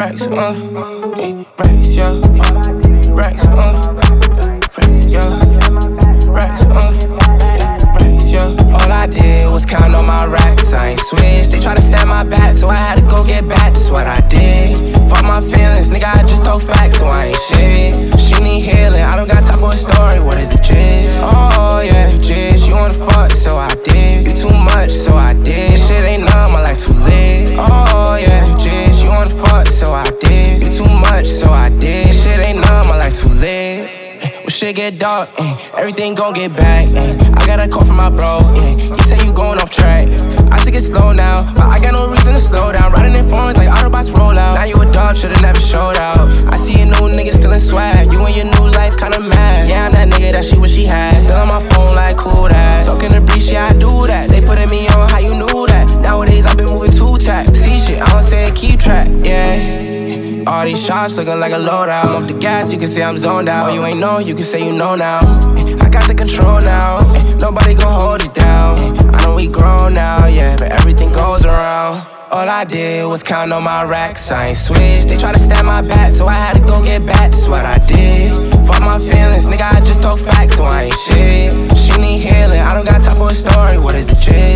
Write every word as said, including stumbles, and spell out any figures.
racks, uh, eh, racks, yeah, uh, racks, uh, racks, yeah, racks, uh, eh, racks, yeah. All I did was count on my racks, I ain't switched. They tryna stab my back, so I had to go get back, that's what I did. Fuck my feelings, nigga, I just told facts, so I ain't shit. She need healing, I don't got time for a story, what is the gist? Oh yeah, gist, you wanna fuck, so I did. You too much, so I did. Shit ain't none, my life too lit. Oh yeah, gist, you wanna fuck, so I did. You too much, so I did. Shit ain't none, my life too lit. When shit get dark, eh, everything gon' get back, eh. I got a call from my bro, eh. He say you going off track. I think it's slow now, but I got no reason to slow down. Riding in phones like Autobots roll out. Now you a dog, should've never showed out. I see a new nigga still in swag. You and your new life kinda mad. Yeah, I'm that nigga that she wish she had. Still on my phone like cool that. Talking to breeze, yeah, I do that. They putting me on, how you knew that? Nowadays I've been moving too tack. See shit, I don't say it, keep track, yeah. All these shots looking like a loadout. I'm off the gas, you can say I'm zoned out. You ain't know, you can say you know now. I got the control now, nobody gon' hold it down. I know we grown now, yeah, but everything goes around. All I did was count on my racks, I ain't switched. They tryna stab my back, so I had to go get back, that's what I did. Fuck my feelings, nigga, I just told facts, so I ain't shit. She need healing, I don't got time for a story, what is the gist?